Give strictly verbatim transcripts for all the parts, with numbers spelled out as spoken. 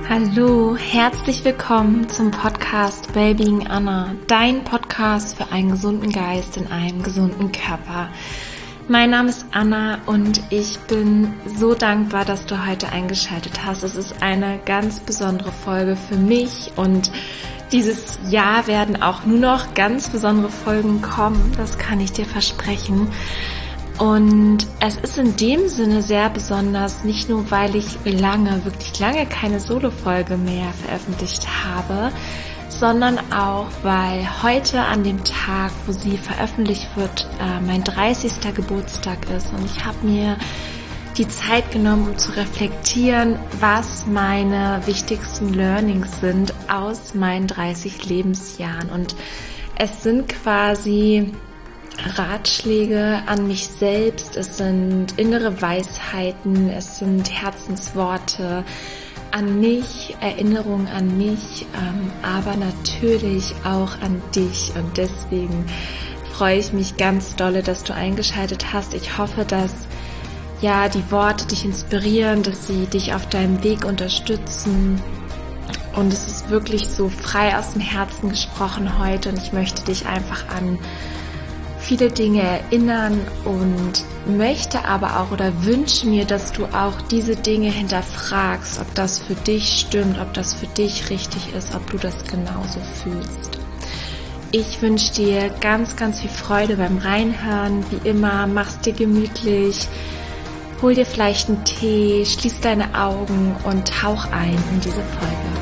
Hallo, herzlich willkommen zum Podcast Wellbeing Anna, dein Podcast für einen gesunden Geist in einem gesunden Körper. Mein Name ist Anna und ich bin so dankbar, dass du heute eingeschaltet hast. Es ist eine ganz besondere Folge für mich und dieses Jahr werden auch nur noch ganz besondere Folgen kommen, das kann ich dir versprechen. Und es ist in dem Sinne sehr besonders, nicht nur weil ich lange, wirklich lange keine Solo-Folge mehr veröffentlicht habe, sondern auch, weil heute an dem Tag, wo sie veröffentlicht wird, mein dreißigster Geburtstag ist. Und ich habe mir die Zeit genommen, um zu reflektieren, was meine wichtigsten Learnings sind aus meinen dreißig Lebensjahren. Und es sind quasi Ratschläge an mich selbst, es sind innere Weisheiten, es sind Herzensworte an mich, Erinnerungen an mich, ähm, aber natürlich auch an dich. Und deswegen freue ich mich ganz dolle, dass du eingeschaltet hast. Ich hoffe, dass ja die Worte dich inspirieren, dass sie dich auf deinem Weg unterstützen. Und es ist wirklich so frei aus dem Herzen gesprochen heute und ich möchte dich einfach an viele Dinge erinnern und möchte aber auch oder wünsche mir, dass du auch diese Dinge hinterfragst, ob das für dich stimmt, ob das für dich richtig ist, ob du das genauso fühlst. Ich wünsche dir ganz, ganz viel Freude beim Reinhören. Wie immer, mach's dir gemütlich, hol dir vielleicht einen Tee, schließ deine Augen und tauch ein in diese Folge.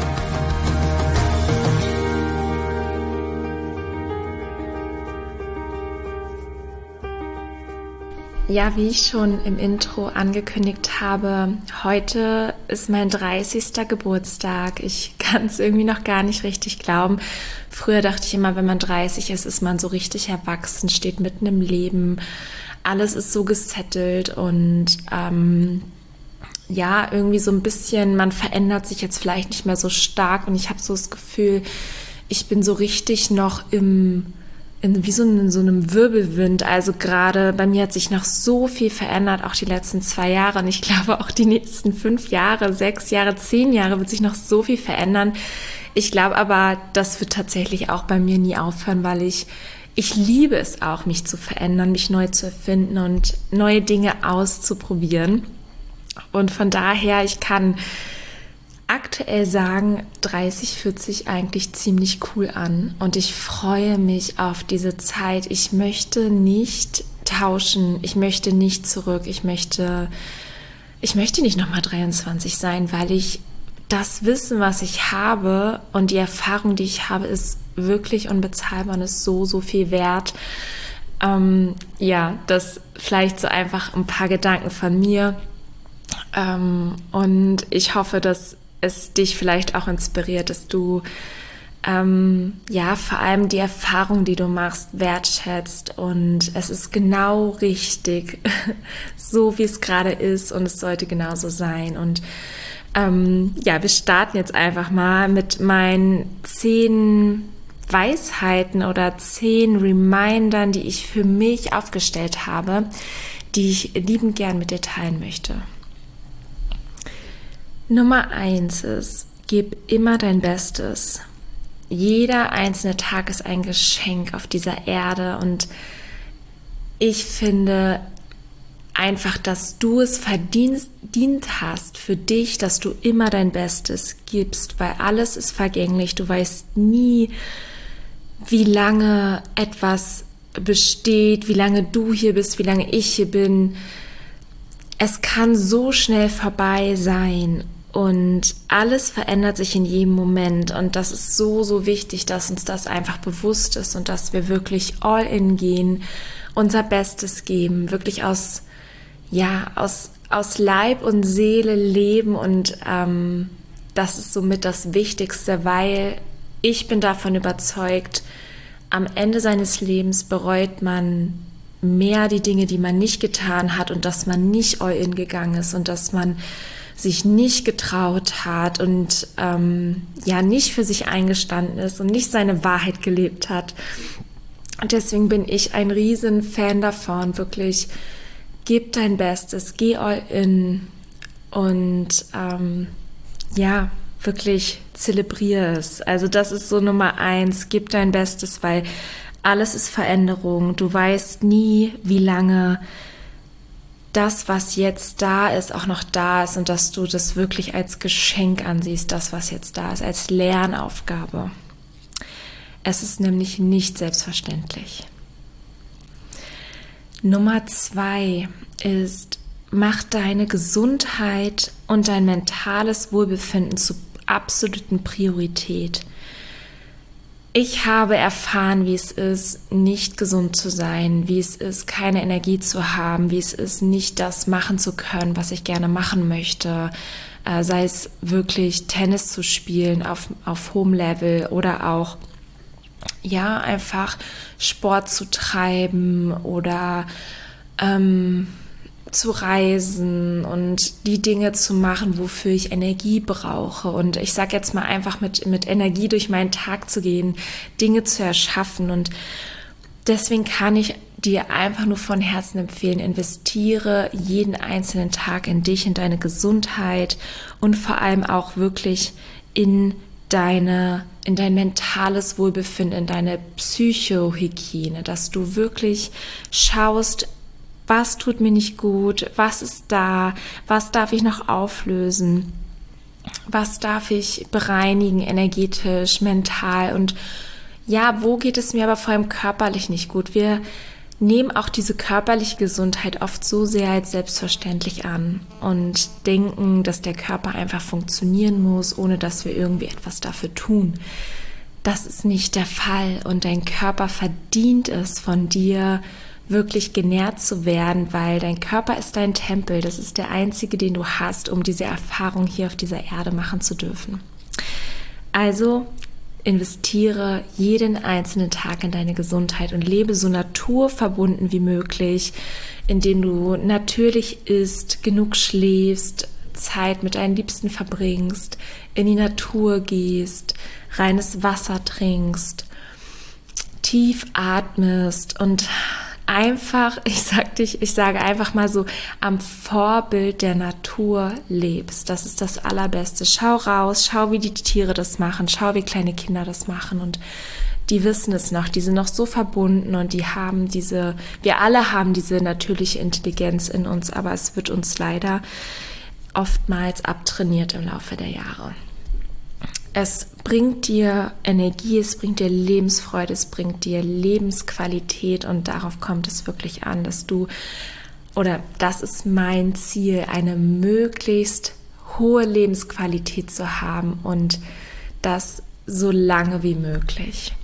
Ja, wie ich schon im Intro angekündigt habe, heute ist mein dreißigster Geburtstag. Ich kann es irgendwie noch gar nicht richtig glauben. Früher dachte ich immer, wenn man dreißig ist, ist man so richtig erwachsen, steht mitten im Leben. Alles ist so gesettelt und ähm, ja, irgendwie so ein bisschen, man verändert sich jetzt vielleicht nicht mehr so stark. Und ich habe so das Gefühl, ich bin so richtig noch im In, wie so in so einem Wirbelwind. Also gerade bei mir hat sich noch so viel verändert, auch die letzten zwei Jahre. Und ich glaube auch die nächsten fünf Jahre, sechs Jahre, zehn Jahre wird sich noch so viel verändern. Ich glaube aber, das wird tatsächlich auch bei mir nie aufhören, weil ich, ich liebe es auch, mich zu verändern, mich neu zu erfinden und neue Dinge auszuprobieren. Und von daher, ich kann aktuell sagen, dreißig fühlt sich eigentlich ziemlich cool an und ich freue mich auf diese Zeit. Ich möchte nicht tauschen, ich möchte nicht zurück, ich möchte, ich möchte nicht nochmal dreiundzwanzig sein, weil ich das Wissen, was ich habe und die Erfahrung, die ich habe, ist wirklich unbezahlbar und ist so, so viel wert. Ähm, ja, das vielleicht so einfach ein paar Gedanken von mir ähm, und ich hoffe, dass es dich vielleicht auch inspiriert, dass du ähm, ja vor allem die Erfahrung, die du machst, wertschätzt und es ist genau richtig, so wie es gerade ist und es sollte genauso sein. Und ähm, ja, wir starten jetzt einfach mal mit meinen zehn Weisheiten oder zehn Remindern, die ich für mich aufgestellt habe, die ich liebend gern mit dir teilen möchte. Nummer eins ist, gib immer dein Bestes. Jeder einzelne Tag ist ein Geschenk auf dieser Erde und ich finde einfach, dass du es verdient hast für dich, dass du immer dein Bestes gibst, weil alles ist vergänglich. Du weißt nie, wie lange etwas besteht, wie lange du hier bist, wie lange ich hier bin. Es kann so schnell vorbei sein und alles verändert sich in jedem Moment und das ist so, so wichtig, dass uns das einfach bewusst ist und dass wir wirklich all in gehen, unser Bestes geben, wirklich aus, ja, aus, aus Leib und Seele leben und ähm, das ist somit das Wichtigste, weil ich bin davon überzeugt, am Ende seines Lebens bereut man mehr die Dinge, die man nicht getan hat und dass man nicht all in gegangen ist und dass man sich nicht getraut hat und ähm, ja nicht für sich eingestanden ist und nicht seine Wahrheit gelebt hat. Und deswegen bin ich ein riesen Fan davon, wirklich gib dein Bestes, geh all in und ähm, ja, wirklich zelebriere es. Also das ist so Nummer eins, gib dein Bestes, weil alles ist Veränderung. Du weißt nie, wie lange das, was jetzt da ist, auch noch da ist und dass du das wirklich als Geschenk ansiehst, das, was jetzt da ist, als Lernaufgabe. Es ist nämlich nicht selbstverständlich. Nummer zwei ist, mach deine Gesundheit und dein mentales Wohlbefinden zur absoluten Priorität. Ich habe erfahren, wie es ist, nicht gesund zu sein, wie es ist, keine Energie zu haben, wie es ist, nicht das machen zu können, was ich gerne machen möchte, äh, sei es wirklich Tennis zu spielen auf, auf hohem Level oder auch ja einfach Sport zu treiben oder ähm, zu reisen und die Dinge zu machen, wofür ich Energie brauche. Und ich sage jetzt mal einfach mit, mit Energie durch meinen Tag zu gehen, Dinge zu erschaffen. Und deswegen kann ich dir einfach nur von Herzen empfehlen, investiere jeden einzelnen Tag in dich, in deine Gesundheit und vor allem auch wirklich in deine, in dein mentales Wohlbefinden, in deine Psychohygiene, dass du wirklich schaust, was tut mir nicht gut, was ist da, was darf ich noch auflösen, was darf ich bereinigen, energetisch, mental und ja, wo geht es mir aber vor allem körperlich nicht gut? Wir nehmen auch diese körperliche Gesundheit oft so sehr als selbstverständlich an und denken, dass der Körper einfach funktionieren muss, ohne dass wir irgendwie etwas dafür tun. Das ist nicht der Fall und dein Körper verdient es von dir, wirklich genährt zu werden, weil dein Körper ist dein Tempel. Das ist der einzige, den du hast, um diese Erfahrung hier auf dieser Erde machen zu dürfen. Also investiere jeden einzelnen Tag in deine Gesundheit und lebe so naturverbunden wie möglich, indem du natürlich isst, genug schläfst, Zeit mit deinen Liebsten verbringst, in die Natur gehst, reines Wasser trinkst, tief atmest und einfach, ich sag dich, ich sage einfach mal so, am Vorbild der Natur lebst. Das ist das Allerbeste. Schau raus, schau, wie die Tiere das machen, schau, wie kleine Kinder das machen und die wissen es noch, die sind noch so verbunden und die haben diese, wir alle haben diese natürliche Intelligenz in uns, aber es wird uns leider oftmals abtrainiert im Laufe der Jahre. Es bringt dir Energie, es bringt dir Lebensfreude, es bringt dir Lebensqualität und darauf kommt es wirklich an, dass du, oder das ist mein Ziel, eine möglichst hohe Lebensqualität zu haben und das so lange wie möglich.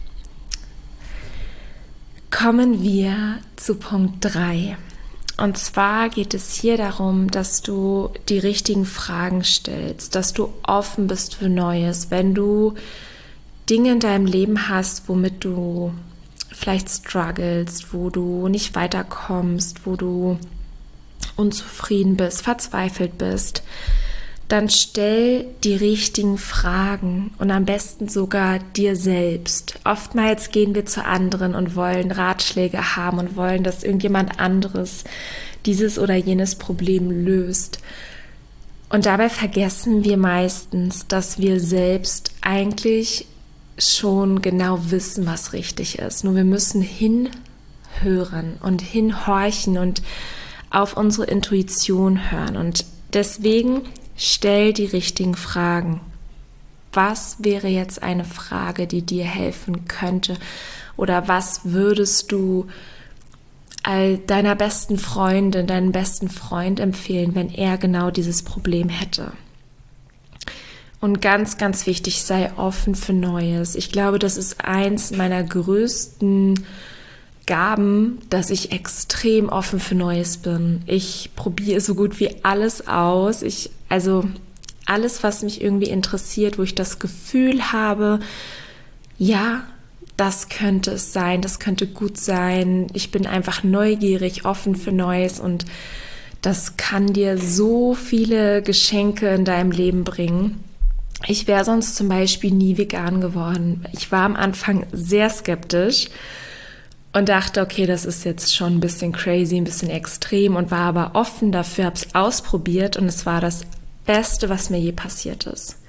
Kommen wir zu Punkt drei. Und zwar geht es hier darum, dass du die richtigen Fragen stellst, dass du offen bist für Neues. Wenn du Dinge in deinem Leben hast, womit du vielleicht strugglest, wo du nicht weiterkommst, wo du unzufrieden bist, verzweifelt bist, dann stell die richtigen Fragen und am besten sogar dir selbst. Oftmals gehen wir zu anderen und wollen Ratschläge haben und wollen, dass irgendjemand anderes dieses oder jenes Problem löst. Und dabei vergessen wir meistens, dass wir selbst eigentlich schon genau wissen, was richtig ist. Nur wir müssen hinhören und hinhorchen und auf unsere Intuition hören. Und deswegen stell die richtigen Fragen. Was wäre jetzt eine Frage, die dir helfen könnte? Oder was würdest du all deiner besten Freundin, deinem besten Freund empfehlen, wenn er genau dieses Problem hätte? Und ganz, ganz wichtig, sei offen für Neues. Ich glaube, das ist eins meiner größten Gaben, dass ich extrem offen für Neues bin. Ich probiere so gut wie alles aus. Ich, also alles, was mich irgendwie interessiert, wo ich das Gefühl habe, ja, das könnte es sein, das könnte gut sein. Ich bin einfach neugierig, offen für Neues und das kann dir so viele Geschenke in deinem Leben bringen. Ich wäre sonst zum Beispiel nie vegan geworden. Ich war am Anfang sehr skeptisch und dachte, okay, das ist jetzt schon ein bisschen crazy, ein bisschen extrem und war aber offen dafür, habe es ausprobiert und es war das Beste, was mir je passiert ist.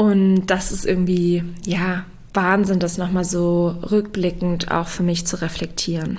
Und das ist irgendwie, ja, Wahnsinn, das nochmal so rückblickend auch für mich zu reflektieren.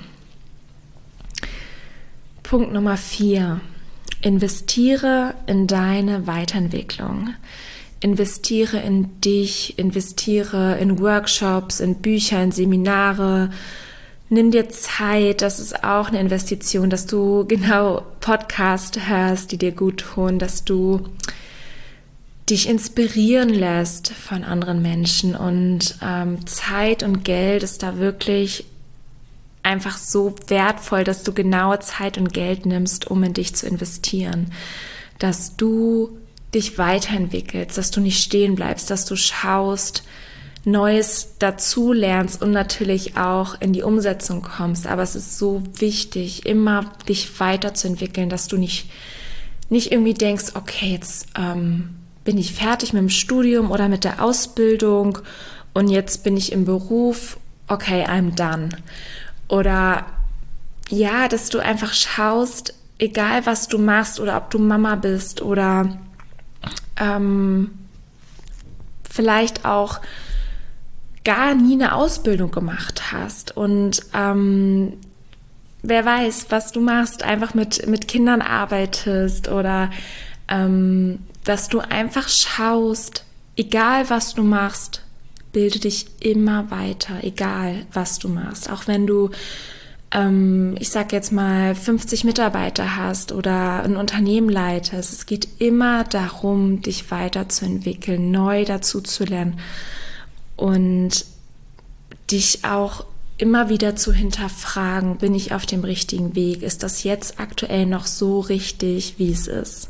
Punkt Nummer vier. Investiere in deine Weiterentwicklung. Investiere in dich, investiere in Workshops, in Bücher, in Seminare. Nimm dir Zeit, das ist auch eine Investition, dass du genau Podcasts hörst, die dir gut tun, dass du dich inspirieren lässt von anderen Menschen. Und ähm, Zeit und Geld ist da wirklich einfach so wertvoll, dass du genaue Zeit und Geld nimmst, um in dich zu investieren. Dass du dich weiterentwickelst, dass du nicht stehen bleibst, dass du schaust, Neues dazu lernst und natürlich auch in die Umsetzung kommst. Aber es ist so wichtig, immer dich weiterzuentwickeln, dass du nicht, nicht irgendwie denkst, okay, jetzt ähm, bin ich fertig mit dem Studium oder mit der Ausbildung und jetzt bin ich im Beruf, okay, I'm done. Oder ja, dass du einfach schaust, egal was du machst oder ob du Mama bist oder ähm, vielleicht auch gar nie eine Ausbildung gemacht hast und ähm, wer weiß, was du machst, einfach mit, mit Kindern arbeitest oder ähm, dass du einfach schaust, egal was du machst, bilde dich immer weiter, egal was du machst. Auch wenn du, ähm, ich sag jetzt mal, fünfzig Mitarbeiter hast oder ein Unternehmen leitest. Es geht immer darum, dich weiterzuentwickeln, neu dazu zu lernen und dich auch immer wieder zu hinterfragen, bin ich auf dem richtigen Weg? Ist das jetzt aktuell noch so richtig, wie es ist?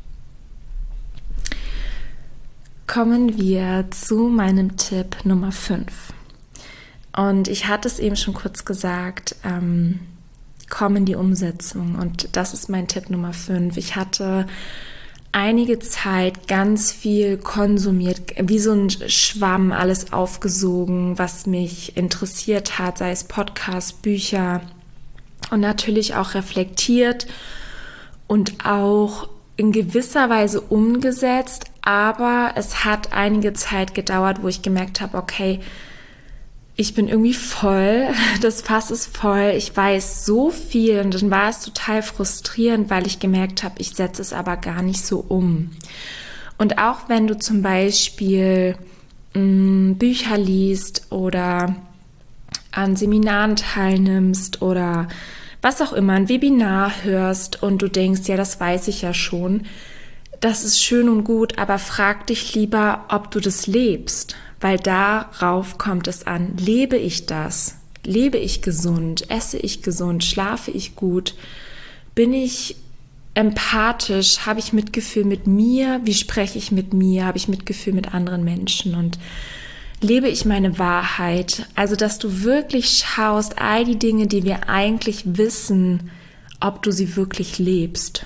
Kommen wir zu meinem Tipp Nummer fünf. Und ich hatte es eben schon kurz gesagt, ähm, komm in die Umsetzung. Und das ist mein Tipp Nummer fünf. Ich hatte einige Zeit ganz viel konsumiert, wie so ein Schwamm, alles aufgesogen, was mich interessiert hat, sei es Podcasts, Bücher und natürlich auch reflektiert und auch in gewisser Weise umgesetzt, aber es hat einige Zeit gedauert, wo ich gemerkt habe, okay, ich bin irgendwie voll, das Fass ist voll, ich weiß so viel und dann war es total frustrierend, weil ich gemerkt habe, ich setze es aber gar nicht so um. Und auch wenn du zum Beispiel mh, Bücher liest oder an Seminaren teilnimmst oder was auch immer, ein Webinar hörst und du denkst, ja, das weiß ich ja schon, das ist schön und gut, aber frag dich lieber, ob du das lebst, weil darauf kommt es an. Lebe ich das? Lebe ich gesund? Esse ich gesund? Schlafe ich gut? Bin ich empathisch? Habe ich Mitgefühl mit mir? Wie spreche ich mit mir? Habe ich Mitgefühl mit anderen Menschen? Und lebe ich meine Wahrheit? Also, dass du wirklich schaust, all die Dinge, die wir eigentlich wissen, ob du sie wirklich lebst.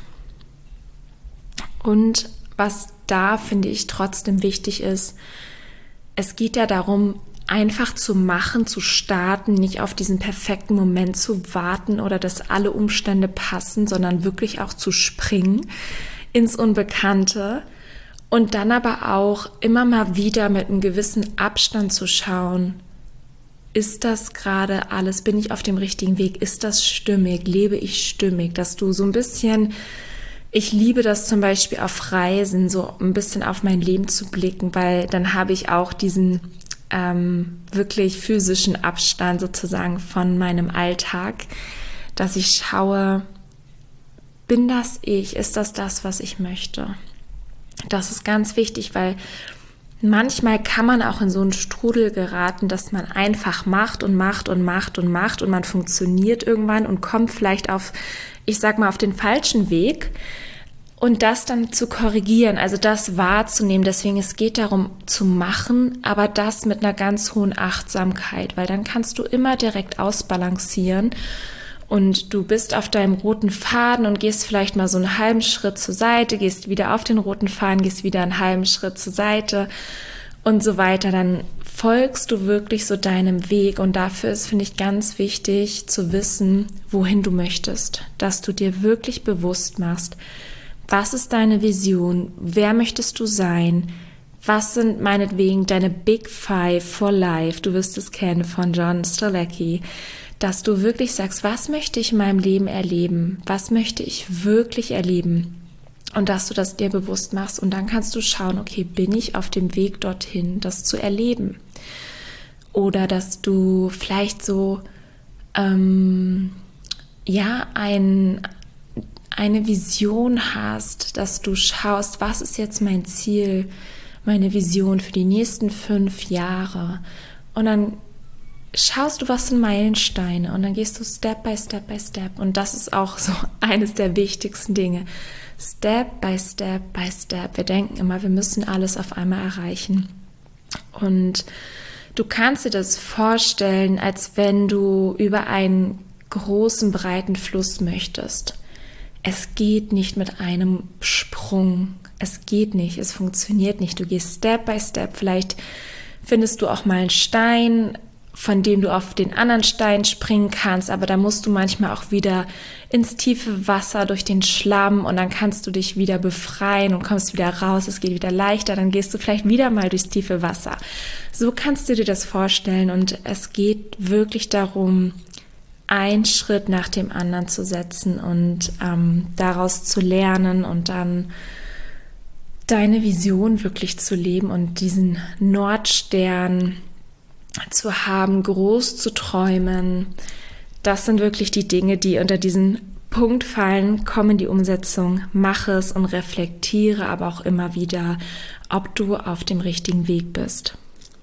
Und was da, finde ich, trotzdem wichtig ist, es geht ja darum, einfach zu machen, zu starten, nicht auf diesen perfekten Moment zu warten oder dass alle Umstände passen, sondern wirklich auch zu springen ins Unbekannte und dann aber auch immer mal wieder mit einem gewissen Abstand zu schauen, ist das gerade alles, bin ich auf dem richtigen Weg, ist das stimmig, lebe ich stimmig, dass du so ein bisschen, ich liebe das zum Beispiel auf Reisen, so ein bisschen auf mein Leben zu blicken, weil dann habe ich auch diesen ähm, wirklich physischen Abstand sozusagen von meinem Alltag, dass ich schaue, bin das ich, ist das das, was ich möchte? Das ist ganz wichtig, weil manchmal kann man auch in so einen Strudel geraten, dass man einfach macht und macht und macht und macht und man funktioniert irgendwann und kommt vielleicht auf, ich sag mal, auf den falschen Weg und das dann zu korrigieren, also das wahrzunehmen. Deswegen, es geht darum zu machen, aber das mit einer ganz hohen Achtsamkeit, weil dann kannst du immer direkt ausbalancieren und du bist auf deinem roten Faden und gehst vielleicht mal so einen halben Schritt zur Seite, gehst wieder auf den roten Faden, gehst wieder einen halben Schritt zur Seite und so weiter. Dann folgst du wirklich so deinem Weg und dafür ist, finde ich, ganz wichtig zu wissen, wohin du möchtest, dass du dir wirklich bewusst machst, was ist deine Vision, wer möchtest du sein, Was sind meinetwegen deine Big Five for Life? Du wirst es kennen von John Strzelecki, dass du wirklich sagst, was möchte ich in meinem Leben erleben? Was möchte ich wirklich erleben? Und dass du das dir bewusst machst und dann kannst du schauen, okay, bin ich auf dem Weg dorthin, das zu erleben? Oder dass du vielleicht so, ähm, ja, ein, eine Vision hast, dass du schaust, was ist jetzt mein Ziel, meine Vision für die nächsten fünf Jahre? Und dann schaust du, was sind Meilensteine und dann gehst du Step by Step by Step. Und das ist auch so eines der wichtigsten Dinge. Step by Step by Step. Wir denken immer, wir müssen alles auf einmal erreichen. Und du kannst dir das vorstellen, als wenn du über einen großen, breiten Fluss möchtest. Es geht nicht mit einem Sprung. Es geht nicht, es funktioniert nicht. Du gehst Step by Step. Vielleicht findest du auch mal einen Stein, von dem du auf den anderen Stein springen kannst, aber da musst du manchmal auch wieder ins tiefe Wasser durch den Schlamm und dann kannst du dich wieder befreien und kommst wieder raus, es geht wieder leichter, dann gehst du vielleicht wieder mal durchs tiefe Wasser. So kannst du dir das vorstellen und es geht wirklich darum, einen Schritt nach dem anderen zu setzen und ähm, daraus zu lernen und dann deine Vision wirklich zu leben und diesen Nordstern zu haben, groß zu träumen. Das sind wirklich die Dinge, die unter diesen Punkt fallen. Komm in die Umsetzung, mach es und reflektiere aber auch immer wieder, ob du auf dem richtigen Weg bist.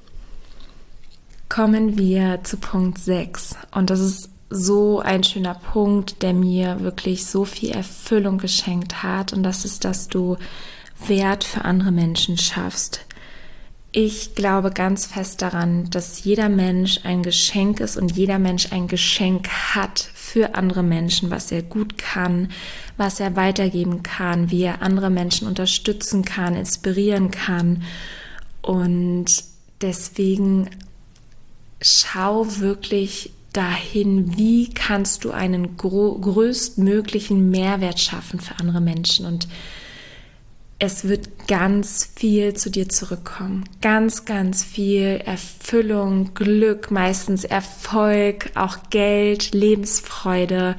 Kommen wir zu Punkt sechs und das ist so ein schöner Punkt, der mir wirklich so viel Erfüllung geschenkt hat und das ist, dass du Wert für andere Menschen schaffst. Ich glaube ganz fest daran, dass jeder Mensch ein Geschenk ist und jeder Mensch ein Geschenk hat für andere Menschen, was er gut kann, was er weitergeben kann, wie er andere Menschen unterstützen kann, inspirieren kann. Und deswegen schau wirklich dahin, wie kannst du einen gro- größtmöglichen Mehrwert schaffen für andere Menschen. Und es wird ganz viel zu dir zurückkommen. Ganz, ganz viel Erfüllung, Glück, meistens Erfolg, auch Geld, Lebensfreude.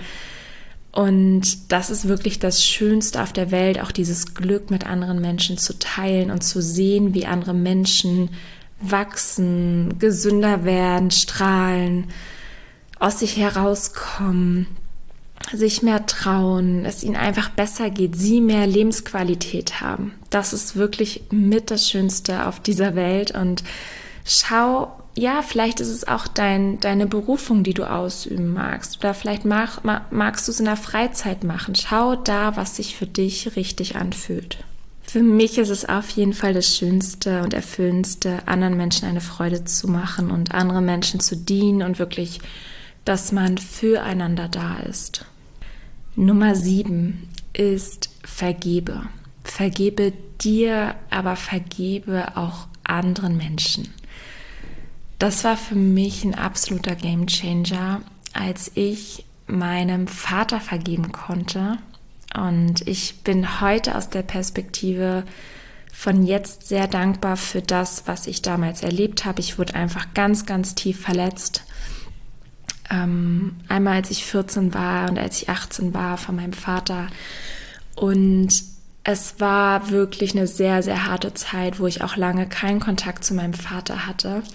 Und das ist wirklich das Schönste auf der Welt, auch dieses Glück mit anderen Menschen zu teilen und zu sehen, wie andere Menschen wachsen, gesünder werden, strahlen, aus sich herauskommen, sich mehr trauen, es ihnen einfach besser geht, sie mehr Lebensqualität haben. Das ist wirklich mit das Schönste auf dieser Welt und schau, ja, vielleicht ist es auch dein, deine Berufung, die du ausüben magst oder vielleicht mag, magst du es in der Freizeit machen. Schau da, was sich für dich richtig anfühlt. Für mich ist es auf jeden Fall das Schönste und Erfüllendste, anderen Menschen eine Freude zu machen und anderen Menschen zu dienen und wirklich, dass man füreinander da ist. Nummer sieben ist vergebe. Vergebe dir, aber vergebe auch anderen Menschen. Das war für mich ein absoluter Gamechanger, als ich meinem Vater vergeben konnte. Und ich bin heute aus der Perspektive von jetzt sehr dankbar für das, was ich damals erlebt habe. Ich wurde einfach ganz, ganz tief verletzt. Ähm, einmal als ich vierzehn war und als ich achtzehn war von meinem Vater. Und es war wirklich eine sehr, sehr harte Zeit, wo ich auch lange keinen Kontakt zu meinem Vater hatte.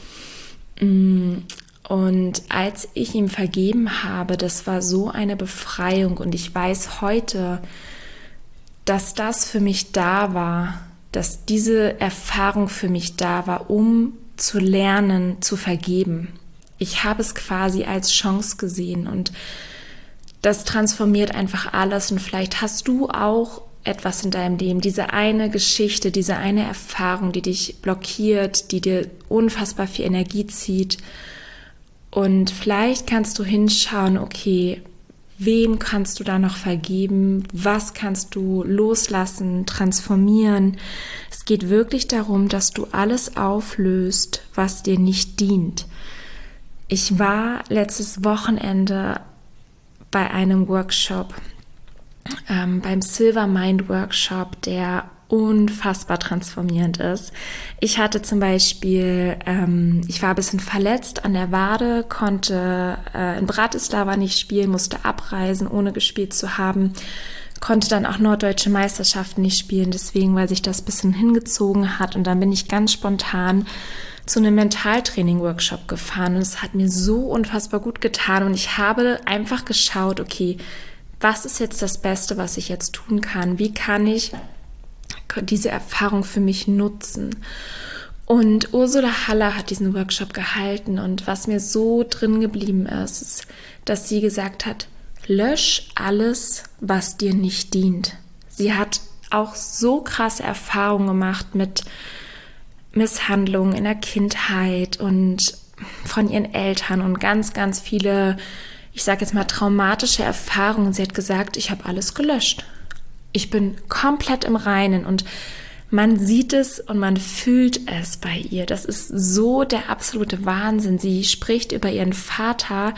Und als ich ihm vergeben habe, das war so eine Befreiung. Und ich weiß heute, dass das für mich da war, dass diese Erfahrung für mich da war, um zu lernen, zu vergeben. Ich habe es quasi als Chance gesehen und das transformiert einfach alles. Und vielleicht hast du auch etwas in deinem Leben, diese eine Geschichte, diese eine Erfahrung, die dich blockiert, die dir unfassbar viel Energie zieht. Und vielleicht kannst du hinschauen, okay, wem kannst du da noch vergeben? Was kannst du loslassen, transformieren? Es geht wirklich darum, dass du alles auflöst, was dir nicht dient. Ich war letztes Wochenende bei einem Workshop, ähm, beim Silver Mind Workshop, der unfassbar transformierend ist. Ich hatte zum Beispiel, ähm, ich war ein bisschen verletzt an der Wade, konnte äh, in Bratislava nicht spielen, musste abreisen, ohne gespielt zu haben, konnte dann auch norddeutsche Meisterschaften nicht spielen, deswegen, weil sich das ein bisschen hingezogen hat. Und dann bin ich ganz spontan zu einem Mentaltraining-Workshop gefahren und es hat mir so unfassbar gut getan und ich habe einfach geschaut, okay, was ist jetzt das Beste, was ich jetzt tun kann? Wie kann ich diese Erfahrung für mich nutzen? Und Ursula Haller hat diesen Workshop gehalten und was mir so drin geblieben ist, ist, dass sie gesagt hat, lösch alles, was dir nicht dient. Sie hat auch so krasse Erfahrungen gemacht mit Misshandlungen in der Kindheit und von ihren Eltern und ganz, ganz viele, ich sage jetzt mal, traumatische Erfahrungen. Sie hat gesagt, ich habe alles gelöscht. Ich bin komplett im Reinen und man sieht es und man fühlt es bei ihr. Das ist so der absolute Wahnsinn. Sie spricht über ihren Vater,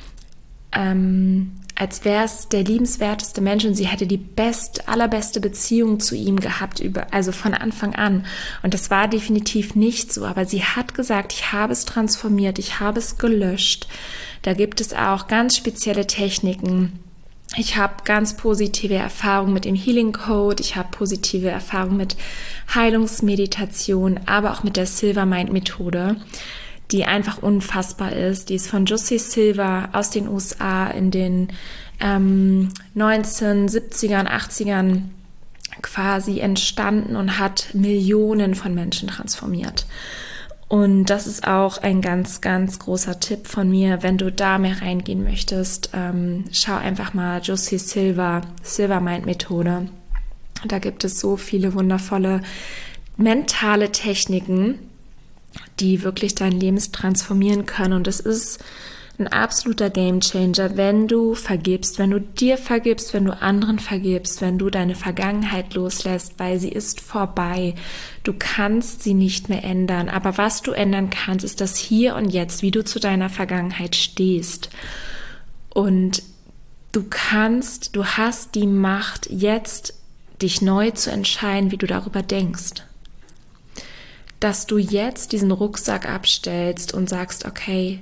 ähm, als wäre es der liebenswerteste Mensch und sie hätte die best, allerbeste Beziehung zu ihm gehabt, über, also von Anfang an. Und das war definitiv nicht so, aber sie hat gesagt, ich habe es transformiert, ich habe es gelöscht. Da gibt es auch ganz spezielle Techniken. Ich habe ganz positive Erfahrungen mit dem Healing Code, ich habe positive Erfahrungen mit Heilungsmeditation, aber auch mit der Silver Mind Methode, die einfach unfassbar ist. Die ist von Jussi Silver aus den U S A in den ähm, neunzehnhundertsiebzigern, achtzigern quasi entstanden und hat Millionen von Menschen transformiert. Und das ist auch ein ganz, ganz großer Tipp von mir, wenn du da mehr reingehen möchtest. Ähm, schau einfach mal Jussi Silver, Silver Mind Methode. Da gibt es so viele wundervolle mentale Techniken, die wirklich dein Leben transformieren können. Und es ist ein absoluter Gamechanger, wenn du vergibst, wenn du dir vergibst, wenn du anderen vergibst, wenn du deine Vergangenheit loslässt, weil sie ist vorbei. Du kannst sie nicht mehr ändern. Aber was du ändern kannst, ist das Hier und Jetzt, wie du zu deiner Vergangenheit stehst. Und du kannst, du hast die Macht, jetzt dich neu zu entscheiden, wie du darüber denkst. Dass du jetzt diesen Rucksack abstellst und sagst, okay,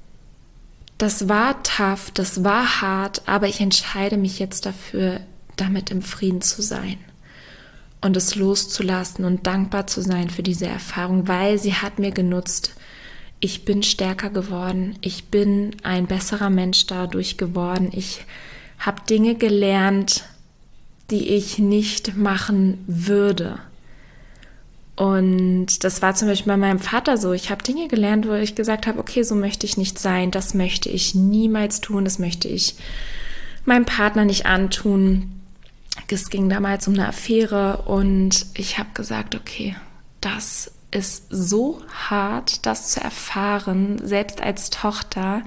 das war tough, das war hart, aber ich entscheide mich jetzt dafür, damit im Frieden zu sein und es loszulassen und dankbar zu sein für diese Erfahrung, weil sie hat mir genutzt. Ich bin stärker geworden, ich bin ein besserer Mensch dadurch geworden, ich habe Dinge gelernt, die ich nicht machen würde. Und das war zum Beispiel bei meinem Vater so. Ich habe Dinge gelernt, wo ich gesagt habe, okay, so möchte ich nicht sein, das möchte ich niemals tun, das möchte ich meinem Partner nicht antun. Es ging damals um eine Affäre und ich habe gesagt, okay, das ist so hart, das zu erfahren, selbst als Tochter,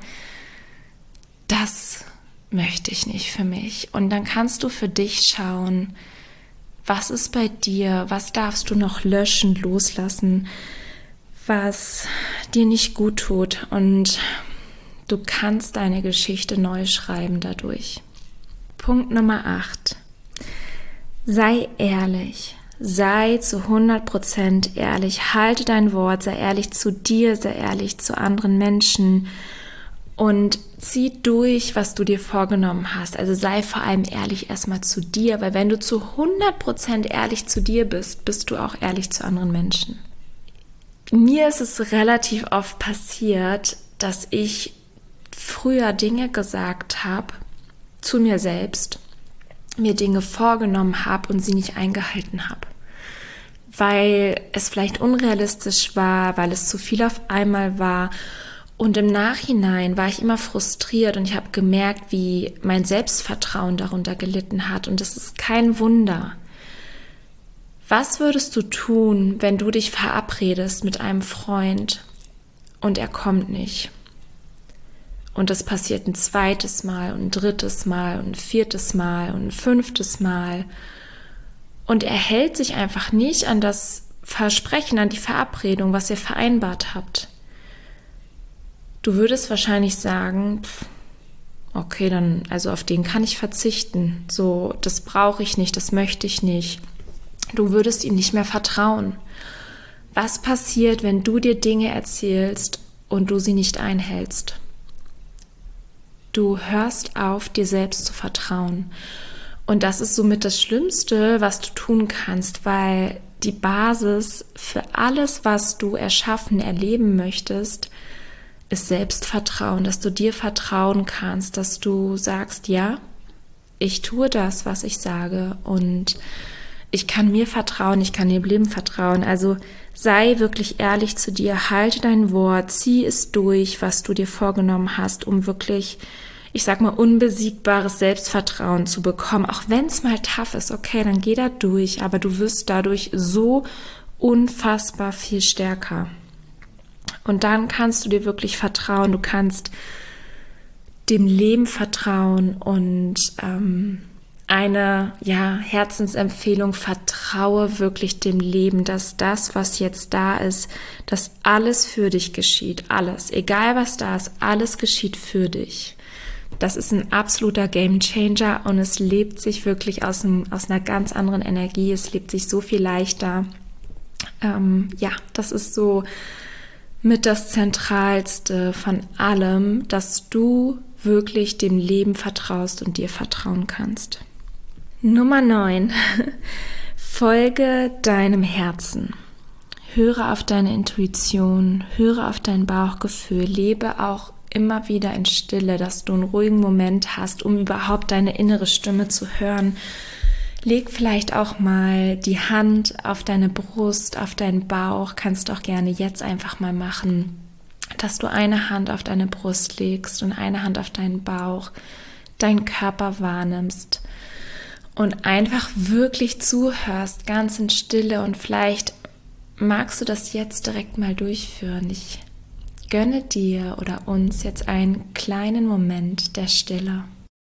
das möchte ich nicht für mich. Und dann kannst du für dich schauen, was ist bei dir? Was darfst du noch löschen, loslassen, was dir nicht gut tut? Und du kannst deine Geschichte neu schreiben dadurch. Punkt Nummer acht. Sei ehrlich. Sei zu hundert Prozent ehrlich. Halte dein Wort. Sei ehrlich zu dir, sei ehrlich zu anderen Menschen. Und zieh durch, was du dir vorgenommen hast. Also sei vor allem ehrlich erstmal zu dir, weil wenn du zu hundert Prozent ehrlich zu dir bist, bist du auch ehrlich zu anderen Menschen. Mir ist es relativ oft passiert, dass ich früher Dinge gesagt habe zu mir selbst, mir Dinge vorgenommen habe und sie nicht eingehalten habe. Weil es vielleicht unrealistisch war, weil es zu viel auf einmal war. Und im Nachhinein war ich immer frustriert und ich habe gemerkt, wie mein Selbstvertrauen darunter gelitten hat. Und das ist kein Wunder. Was würdest du tun, wenn du dich verabredest mit einem Freund und er kommt nicht? Und das passiert ein zweites Mal und ein drittes Mal und ein viertes Mal und ein fünftes Mal. Und er hält sich einfach nicht an das Versprechen, an die Verabredung, was ihr vereinbart habt. Du würdest wahrscheinlich sagen, pff, okay, dann, also auf den kann ich verzichten. So, das brauche ich nicht, das möchte ich nicht. Du würdest ihm nicht mehr vertrauen. Was passiert, wenn du dir Dinge erzählst und du sie nicht einhältst? Du hörst auf, dir selbst zu vertrauen. Und das ist somit das Schlimmste, was du tun kannst, weil die Basis für alles, was du erschaffen, erleben möchtest, ist Selbstvertrauen, dass du dir vertrauen kannst, dass du sagst, ja, ich tue das, was ich sage und ich kann mir vertrauen, ich kann dem Leben vertrauen. Also sei wirklich ehrlich zu dir, halte dein Wort, zieh es durch, was du dir vorgenommen hast, um wirklich, ich sag mal, unbesiegbares Selbstvertrauen zu bekommen. Auch wenn es mal tough ist, okay, dann geh da durch, aber du wirst dadurch so unfassbar viel stärker. Und dann kannst du dir wirklich vertrauen, du kannst dem Leben vertrauen und ähm, eine ja, Herzensempfehlung, vertraue wirklich dem Leben, dass das, was jetzt da ist, dass alles für dich geschieht, alles, egal was da ist, alles geschieht für dich. Das ist ein absoluter Gamechanger und es lebt sich wirklich aus, einem, aus einer ganz anderen Energie, es lebt sich so viel leichter. Ähm, ja, das ist so mit das Zentralste von allem, dass du wirklich dem Leben vertraust und dir vertrauen kannst. Nummer neun. Folge deinem Herzen. Höre auf deine Intuition, höre auf dein Bauchgefühl, lebe auch immer wieder in Stille, dass du einen ruhigen Moment hast, um überhaupt deine innere Stimme zu hören. Leg vielleicht auch mal die Hand auf deine Brust, auf deinen Bauch, kannst du auch gerne jetzt einfach mal machen, dass du eine Hand auf deine Brust legst und eine Hand auf deinen Bauch, deinen Körper wahrnimmst und einfach wirklich zuhörst, ganz in Stille, und vielleicht magst du das jetzt direkt mal durchführen. Ich gönne dir oder uns jetzt einen kleinen Moment der Stille.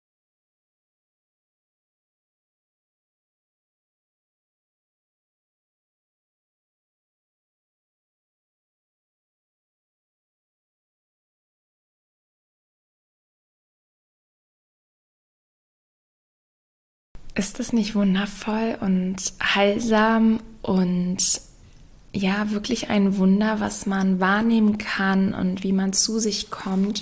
Ist das nicht wundervoll und heilsam und ja, wirklich ein Wunder, was man wahrnehmen kann und wie man zu sich kommt?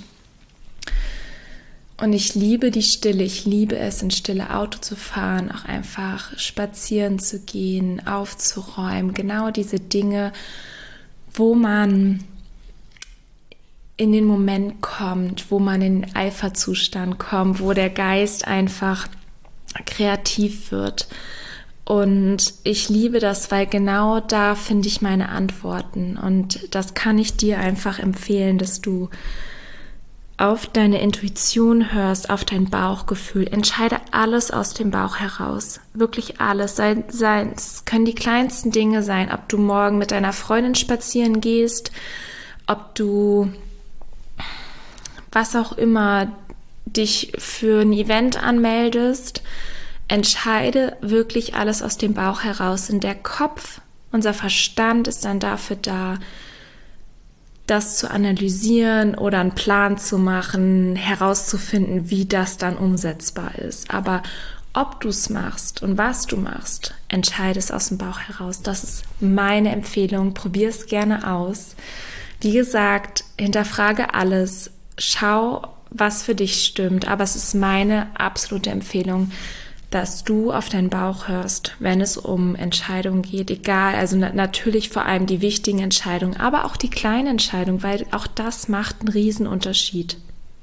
Und ich liebe die Stille, ich liebe es, in Stille Auto zu fahren, auch einfach spazieren zu gehen, aufzuräumen, genau diese Dinge, wo man in den Moment kommt, wo man in den Eiferzustand kommt, wo der Geist einfach kreativ wird. Und ich liebe das, weil genau da finde ich meine Antworten. Und das kann ich dir einfach empfehlen, dass du auf deine Intuition hörst, auf dein Bauchgefühl. Entscheide alles aus dem Bauch heraus. Wirklich alles. Sei, sei, es können die kleinsten Dinge sein, ob du morgen mit deiner Freundin spazieren gehst, ob du was auch immer dich für ein Event anmeldest. Entscheide wirklich alles aus dem Bauch heraus. Und der Kopf, unser Verstand ist dann dafür da, das zu analysieren oder einen Plan zu machen, herauszufinden, wie das dann umsetzbar ist. Aber ob du es machst und was du machst, entscheide es aus dem Bauch heraus. Das ist meine Empfehlung. Probier es gerne aus. Wie gesagt, hinterfrage alles. Schau, was für dich stimmt. Aber es ist meine absolute Empfehlung, dass du auf deinen Bauch hörst, wenn es um Entscheidungen geht, egal, also na- natürlich vor allem die wichtigen Entscheidungen, aber auch die kleinen Entscheidungen, weil auch das macht einen Riesenunterschied.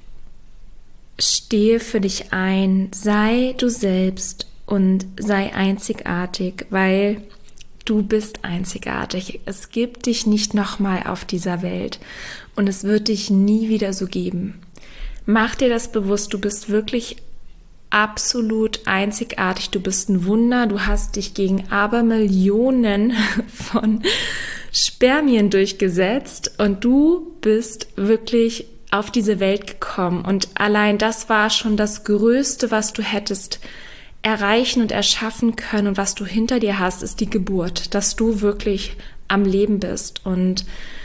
Stehe für dich ein, sei du selbst und sei einzigartig, weil du bist einzigartig. Es gibt dich nicht nochmal auf dieser Welt und es wird dich nie wieder so geben. Mach dir das bewusst, du bist wirklich absolut einzigartig, du bist ein Wunder, du hast dich gegen Abermillionen von Spermien durchgesetzt und du bist wirklich auf diese Welt gekommen und allein das war schon das Größte, was du hättest erreichen und erschaffen können und was du hinter dir hast, ist die Geburt, dass du wirklich am Leben bist. Und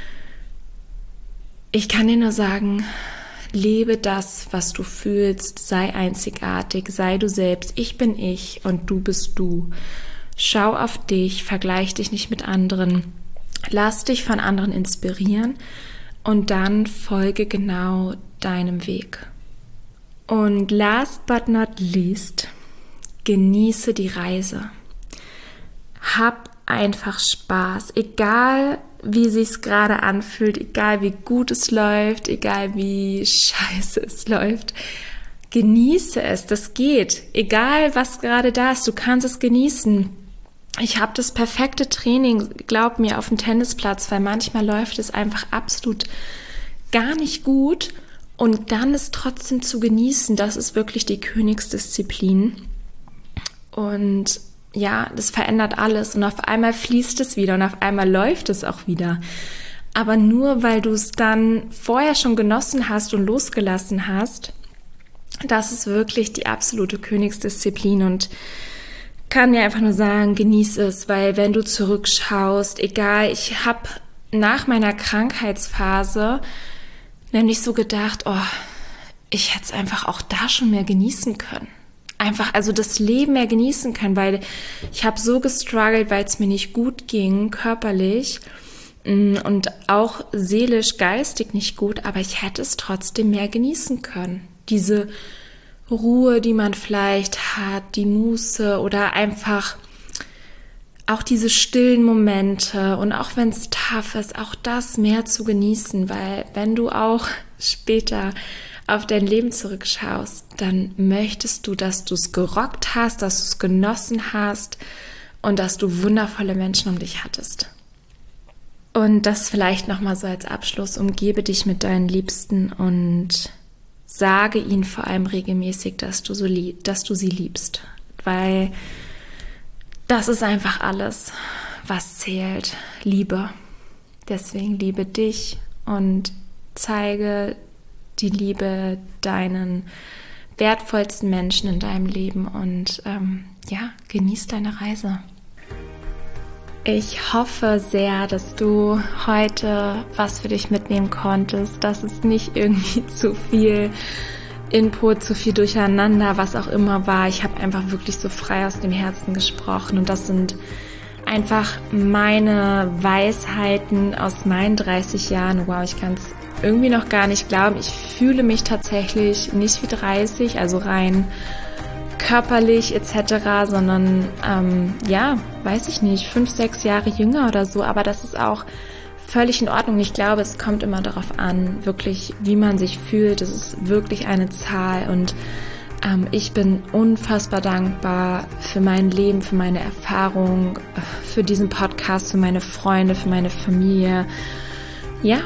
ich kann dir nur sagen, lebe das, was du fühlst, sei einzigartig, sei du selbst, ich bin ich und du bist du. Schau auf dich, vergleich dich nicht mit anderen, lass dich von anderen inspirieren und dann folge genau deinem Weg. Und last but not least, genieße die Reise. Hab einfach Spaß, egal wie sich's gerade anfühlt, egal wie gut es läuft, egal wie scheiße es läuft. Genieße es, das geht. Egal was gerade da ist, du kannst es genießen. Ich habe das perfekte Training, glaub mir, auf dem Tennisplatz, weil manchmal läuft es einfach absolut gar nicht gut und dann ist trotzdem zu genießen, das ist wirklich die Königsdisziplin. Und ja, das verändert alles und auf einmal fließt es wieder und auf einmal läuft es auch wieder. Aber nur weil du es dann vorher schon genossen hast und losgelassen hast, das ist wirklich die absolute Königsdisziplin und kann dir einfach nur sagen, genieß es, weil wenn du zurückschaust, egal, ich habe nach meiner Krankheitsphase nämlich so gedacht, oh, ich hätte es einfach auch da schon mehr genießen können. Einfach, also das Leben mehr genießen können, weil ich habe so gestruggelt, weil es mir nicht gut ging, körperlich und auch seelisch, geistig nicht gut, aber ich hätte es trotzdem mehr genießen können. Diese Ruhe, die man vielleicht hat, die Muße oder einfach auch diese stillen Momente und auch wenn es tough ist, auch das mehr zu genießen, weil wenn du auch später auf dein Leben zurückschaust, dann möchtest du, dass du es gerockt hast, dass du es genossen hast und dass du wundervolle Menschen um dich hattest. Und das vielleicht nochmal so als Abschluss, umgebe dich mit deinen Liebsten und sage ihnen vor allem regelmäßig, dass du, so lieb, dass du sie liebst, weil das ist einfach alles, was zählt. Liebe. Deswegen liebe dich und zeige die Liebe deinen wertvollsten Menschen in deinem Leben und ähm, ja, genieß deine Reise. Ich hoffe sehr, dass du heute was für dich mitnehmen konntest, dass es nicht irgendwie zu viel Input, zu viel Durcheinander, was auch immer war. Ich habe einfach wirklich so frei aus dem Herzen gesprochen und das sind einfach meine Weisheiten aus meinen dreißig Jahren. Wow, ich kann es irgendwie noch gar nicht glauben. Ich fühle mich tatsächlich nicht wie dreißig, also rein körperlich et cetera, sondern ähm, ja, weiß ich nicht, fünf, sechs Jahre jünger oder so, aber das ist auch völlig in Ordnung. Ich glaube, es kommt immer darauf an, wirklich, wie man sich fühlt. Es ist wirklich eine Zahl und ähm, ich bin unfassbar dankbar für mein Leben, für meine Erfahrung, für diesen Podcast, für meine Freunde, für meine Familie. Ja,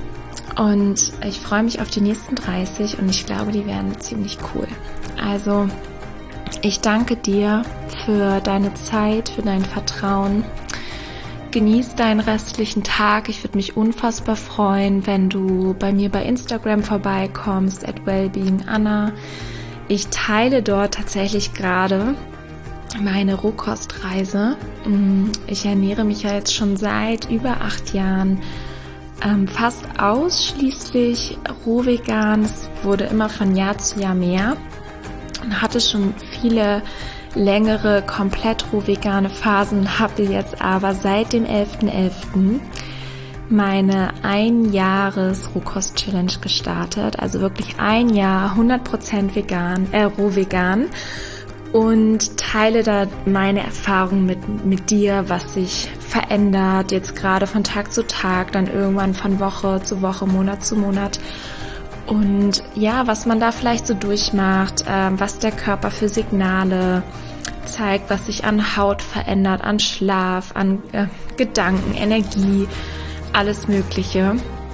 und ich freue mich auf die nächsten dreißig und ich glaube, die werden ziemlich cool. Also, ich danke dir für deine Zeit, für dein Vertrauen. Genieß deinen restlichen Tag. Ich würde mich unfassbar freuen, wenn du bei mir bei Instagram vorbeikommst, at wellbeinganna. Ich teile dort tatsächlich gerade meine Rohkostreise. Ich ernähre mich ja jetzt schon seit über acht Jahren ähm, fast ausschließlich rohvegan. Es wurde immer von Jahr zu Jahr mehr. Und hatte schon viele längere, komplett rohvegane Phasen, habe jetzt aber seit dem elften elften meine Ein-Jahres-Rohkost-Challenge gestartet. Also wirklich ein Jahr, hundert Prozent vegan, äh, rohvegan und teile da meine Erfahrungen mit, mit dir, was sich verändert, jetzt gerade von Tag zu Tag, dann irgendwann von Woche zu Woche, Monat zu Monat. Und ja, was man da vielleicht so durchmacht, äh, was der Körper für Signale zeigt, was sich an Haut verändert, an Schlaf, an äh, Gedanken, Energie, alles Mögliche.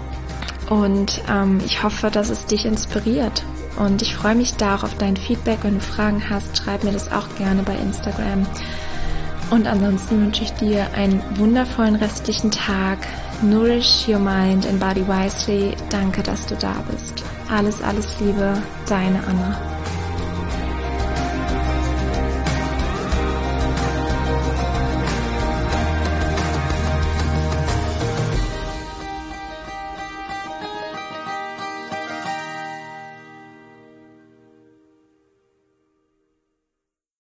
Und ähm, ich hoffe, dass es dich inspiriert. Und ich freue mich da auch auf dein Feedback. Wenn du Fragen hast, schreib mir das auch gerne bei Instagram. Und ansonsten wünsche ich dir einen wundervollen restlichen Tag. Nourish your mind and body wisely. Danke, dass du da bist. Alles, alles Liebe, deine Anna.